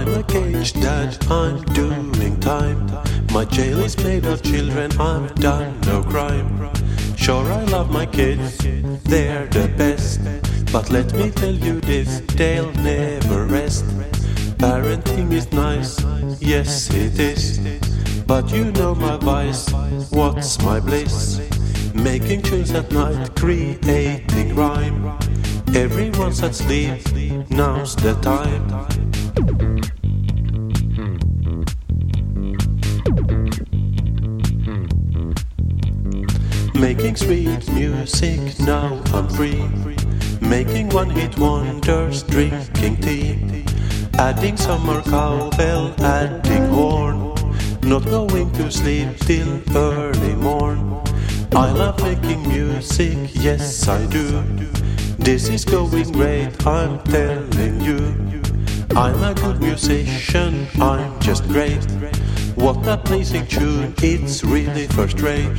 I'm a caged dad, I'm doing time. My jail is made of children, I've done no crime. Sure, I love my kids, they're the best. But let me tell you this, they'll never rest. Parenting is nice, yes it is. But you know my vice, what's my bliss? Making tunes at night, creating rhyme. Everyone's asleep, now's the time. Making sweet music, now I'm free. Making one-hit wonders, drinking tea. Adding some more cowbell, adding horn. Not going to sleep till early morn. I love making music, yes I do. This is going great, I'm telling you. I'm a good musician, I'm just great. What a pleasing tune, it's really first rate.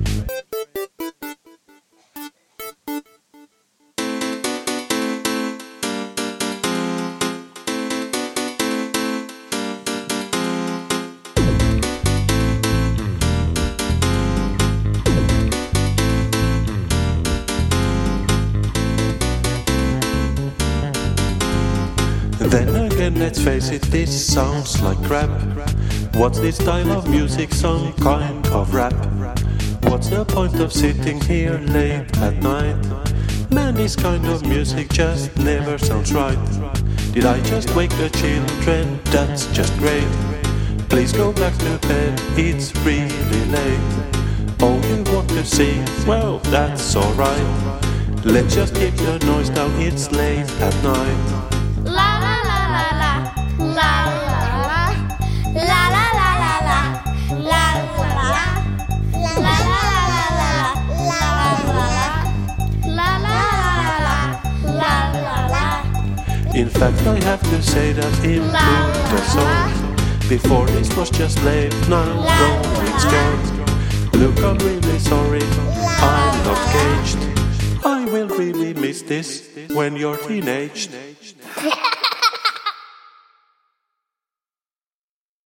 Then again, let's face it, this sounds like crap. What's this style of music? Some kind of rap. What's the point of sitting here late at night? Man, this kind of music just never sounds right. Did I just wake the children? That's just great. Please go back to bed, it's really late. Oh, you want to sing? Well, that's alright. Let's just keep the noise down, it's late at night. La la la la la, la la la, la la la la la, la la la, la la la la la. In fact, I have to say that improved the song. Before this was just late, now going strong. Look, I'm really sorry, I'm not caged. I will really miss this when you're teenaged.